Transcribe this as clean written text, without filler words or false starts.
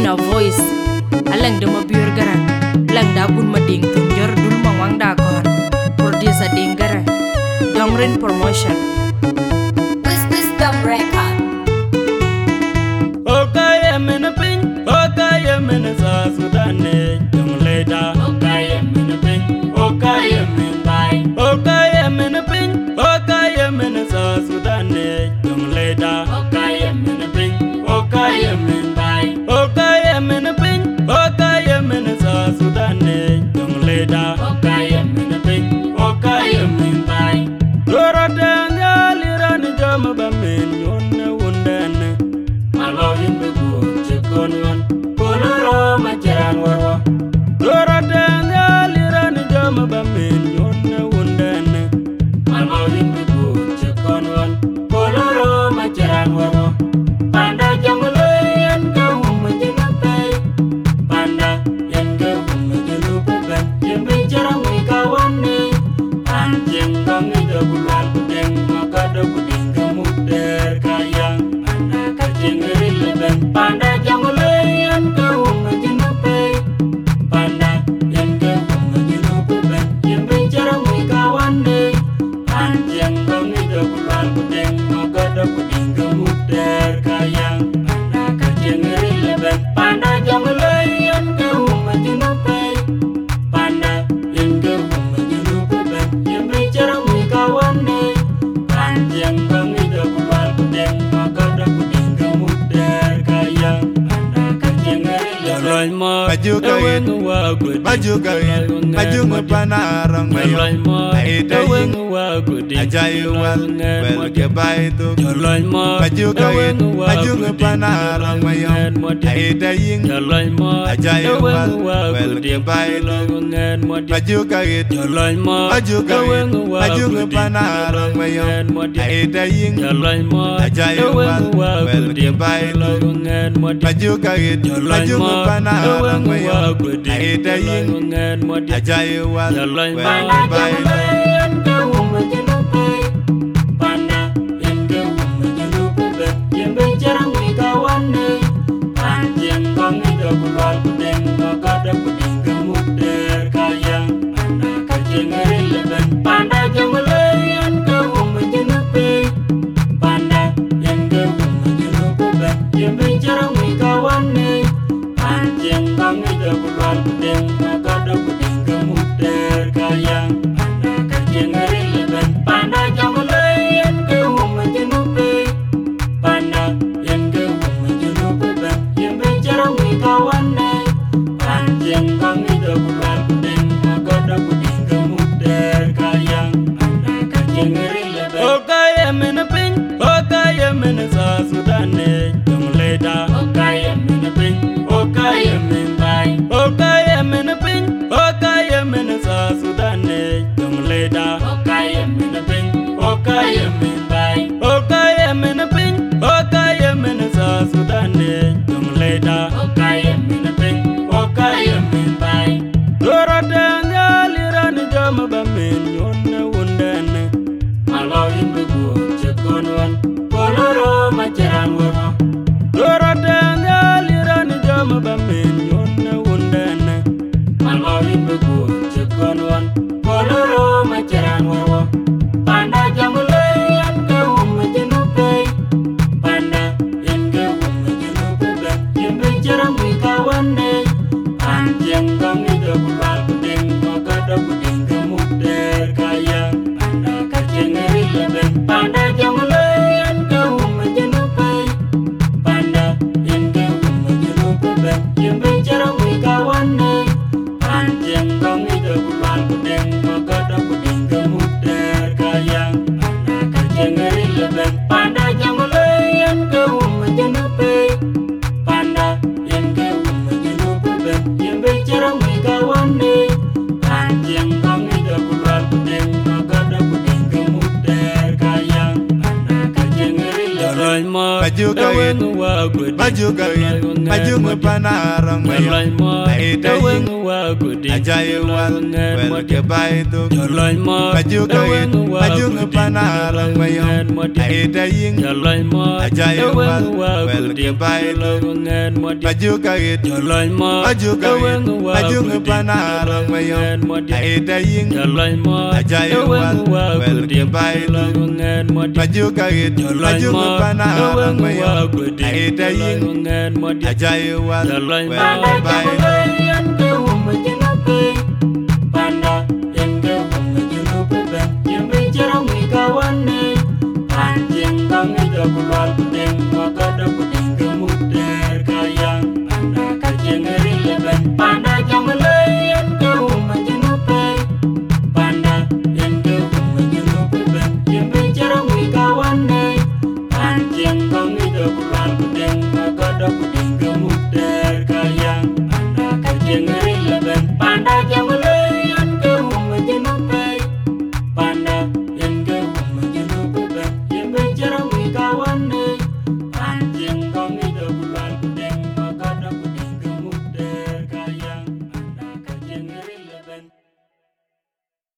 a voice alang de ma biur garan lang da bun ma ding tun jor dul ma wang da kon producer ding garan Dongrin promotion Wisdom record. Okay, I'm in a pin. Okay, I'm in a South Sudan. Young lady. Okay, I'm in a pin. Okay, I'm in by. Okay, I'm in a pin. Okay, I'm in a South Sudan. Young lady. Okay, I'm in a pin. Okay, I'm in by. Okay, I'm in a pin. Okay, I'm in a South Sudan. Young lady. Okay, I'm in a pin. Okay, I'm in by. Dora danga lirani jama bamin yonna wundane. Malo yimbe go chekon wan. Koloro macharan warwa. Dora danga lirani jama bamin yonna wundane. Malo yimbe go chekon wan. Koloro macharan warwa. Panda jangule yanga humajina pay. Panda yanga humajina pay. Yimbe jarang wikawane. Anjing kami dabulal kudeng makada kudeng kemuter kayang anak kacing rileben panda jangulean kau ngajenape panda yang kau ngajenape ben yang bicara wikawan deh anjing kami dabulal kudeng makada kudeng kemuter kayang anak kacing rileben panda jangulean kau ngajenape panda yang kau ngajenape ben yang bicara wikawan deh anjing kami dabulal kudeng makada kudeng kemuter kayang anak kacing rileben Baju kain, baju kain, baju ngepanarang mayong, aidaying, ajayuan, bel kebaitu. Baju kain, baju ngepanarang mayong, aidaying, ajayuan, bel kebaitu. Baju kain, baju kain, baju ngepanarang mayong, aidaying, ajayuan, bel kebaitu. Baju kain, baju ngepanarang mayong, aidaying, ajayuan, bel kebaitu. Panda yang kau menjelup ben yang bicara wikawan deh anjing kami dabulal kudeng makada kudeng kemuter kayang anak kacing rileben panda jangulean kau menjelup panda yang kau menjelup ben yang bicara wikawan deh anjing kami dabulal kudeng makada kudeng kemuter kayang anak kacing rileben panda jangulean kau menjelup panda yang kau menjelup ben yang bicara wikawan deh anjing kami dabulal kudeng makada kudeng kemuter kayang anak kacing rileben okay I'm in a pin okay I'm in a South Sudan young lady okay I'm in a pin okay I'm in by okay I'm in a pin okay I'm in a South Sudan young lady okay I'm in a pin okay I'm in by okay I'm in a pin okay I'm in a South Sudan young lady okay I'm in a pin okay I'm in by Dora danga lirani jama bamin yonna wundane malo yimbe go chekon wan koloro macharan warwa Dora danga lirani jama bamin yonna wundane malo yimbe go chekon wan koloro macharan warwa panda jangulean kau menjenupe panda yang kau menjenupe ben yang bicara wikawan deh anjing kami dabulal kudeng makada kudeng kemuter kayang anak kacing rileben panda jangulean kau menjenupe panda yang kau menjenupe ben yang bicara wikawan deh anjing kami dabulal kudeng makada kudeng kemuter kayang anak kacing rileben panda jangulean kau menjenupe panda yang kau menjenupe ben yang bicara wikawan deh anjing kami dabulal kudeng makada kudeng kemuter kayang anak kacing rileben Baju kain, baju kain, baju ngepanarang mayong, aidaying, ajayuan, bel kebaitu. Baju kain, baju ngepanarang mayong, Aida ying Joloi mo Ajayo wal Well Well kibai ngen mo di Majuka it Joloi mo Majuka it Majuka panarang mayong Aida ying Joloi mo Ajayo wal Well kibai ngen mo di Majuka it Majuka panarang mayong Aida ying ngen mo di Ajayo wal Joloi mo Well kibai yan ke umma jinape Panda yan ke umma jinupe ben Yang bicara mi kawane Anjing kang ija kulwal